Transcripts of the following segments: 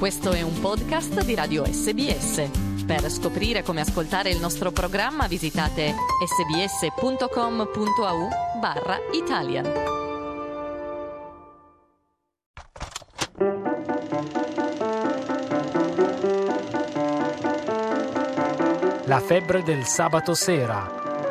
Questo è un podcast di Radio SBS. Per scoprire come ascoltare il nostro programma visitate sbs.com.au/Italian. La febbre del sabato sera.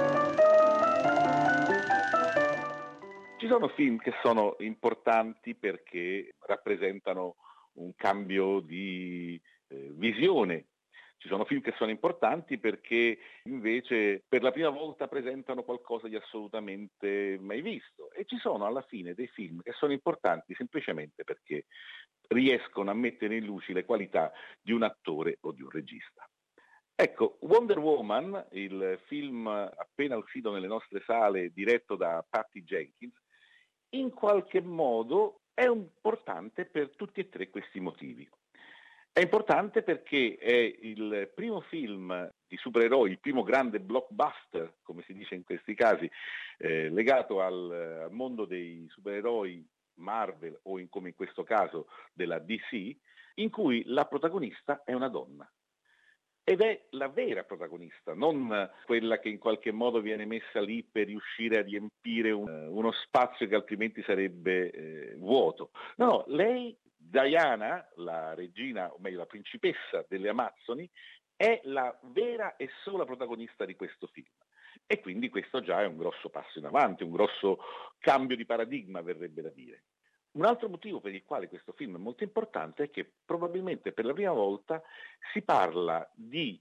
Ci sono film che sono importanti perché rappresentano un cambio di visione. Ci sono film che sono importanti perché invece per la prima volta presentano qualcosa di assolutamente mai visto. E ci sono alla fine dei film che sono importanti semplicemente perché riescono a mettere in luce le qualità di un attore o di un regista. Ecco, Wonder Woman, il film appena uscito nelle nostre sale diretto da Patty Jenkins, in qualche modo è importante per tutti e tre questi motivi. È importante perché è il primo film di supereroi, il primo grande blockbuster, come si dice in questi casi, legato al mondo dei supereroi Marvel o come in questo caso della DC, in cui la protagonista è una donna. Ed è la vera protagonista, non quella che in qualche modo viene messa lì per riuscire a riempire uno spazio che altrimenti sarebbe vuoto. No, lei, Diana, la regina, o meglio la principessa delle Amazzoni, è la vera e sola protagonista di questo film. E quindi questo già è un grosso passo in avanti, un grosso cambio di paradigma, verrebbe da dire. Un altro motivo per il quale questo film è molto importante è che probabilmente per la prima volta si parla di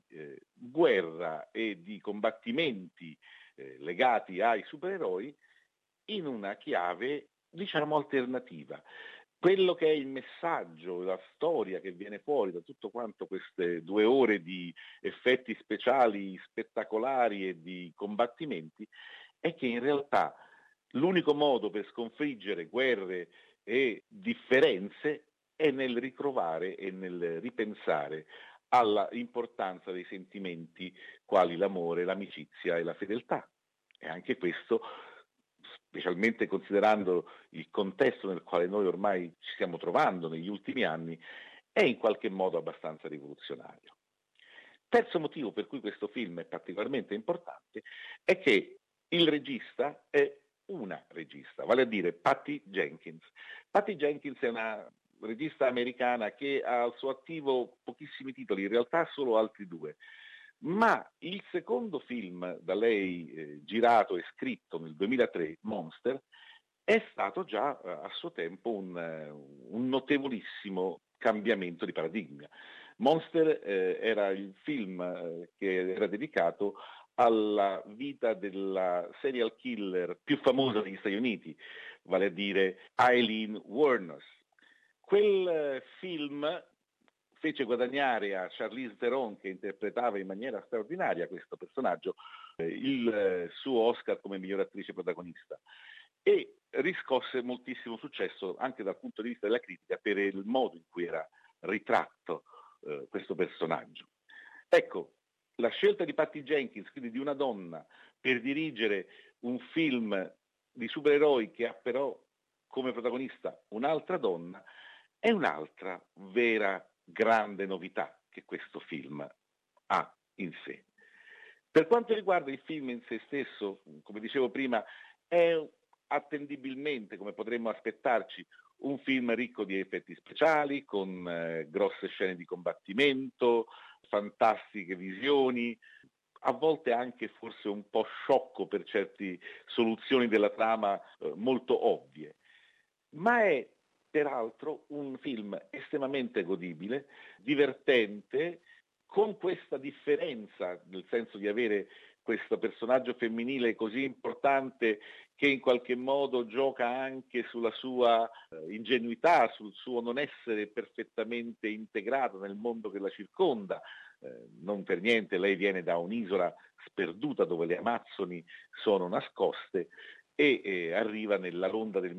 guerra e di combattimenti legati ai supereroi in una chiave, diciamo, alternativa. Quello che è il messaggio, la storia che viene fuori da tutto quanto queste 2 ore di effetti speciali spettacolari e di combattimenti è che in realtà l'unico modo per sconfiggere guerre e differenze è nel ritrovare e nel ripensare alla importanza dei sentimenti quali l'amore, l'amicizia e la fedeltà. E anche questo, specialmente considerando il contesto nel quale noi ormai ci stiamo trovando negli ultimi anni, è in qualche modo abbastanza rivoluzionario. Terzo motivo per cui questo film è particolarmente importante è che il regista è una regista, vale a dire Patty Jenkins. Patty Jenkins è una regista americana che ha al suo attivo pochissimi titoli, in realtà solo altri 2. Ma il secondo film da lei girato e scritto nel 2003, Monster, è stato già a suo tempo un notevolissimo cambiamento di paradigma. Monster era il film che era dedicato alla vita della serial killer più famosa degli Stati Uniti, vale a dire Aileen Wuornos. Quel film fece guadagnare a Charlize Theron, che interpretava in maniera straordinaria questo personaggio, il suo Oscar come miglior attrice protagonista e riscosse moltissimo successo anche dal punto di vista della critica per il modo in cui era ritratto questo personaggio. Ecco, la scelta di Patty Jenkins, quindi di una donna, per dirigere un film di supereroi che ha però come protagonista un'altra donna, è un'altra vera grande novità che questo film ha in sé. Per quanto riguarda il film in sé stesso, come dicevo prima, è attendibilmente, come potremmo aspettarci, un film ricco di effetti speciali, con grosse scene di combattimento, fantastiche visioni, a volte anche forse un po' sciocco per certe soluzioni della trama molto ovvie. Ma è peraltro un film estremamente godibile, divertente, con questa differenza, nel senso di avere questo personaggio femminile così importante che in qualche modo gioca anche sulla sua ingenuità, sul suo non essere perfettamente integrata nel mondo che la circonda. Non per niente lei viene da un'isola sperduta dove le Amazzoni sono nascoste e arriva nella Londra del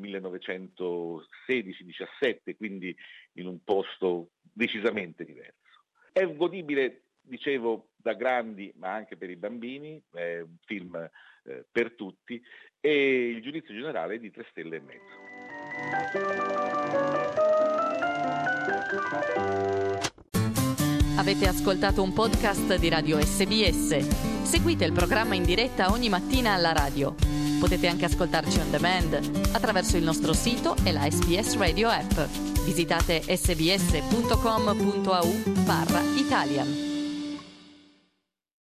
1916-17, quindi in un posto decisamente diverso. È godibile, dicevo, da grandi ma anche per i bambini, è un film per tutti e il giudizio generale è di 3 stelle e mezzo. Avete ascoltato un podcast di Radio SBS. Seguite il programma in diretta ogni mattina alla radio. Potete anche ascoltarci on demand attraverso il nostro sito e la SBS Radio app. Visitate sbs.com.au/Italian.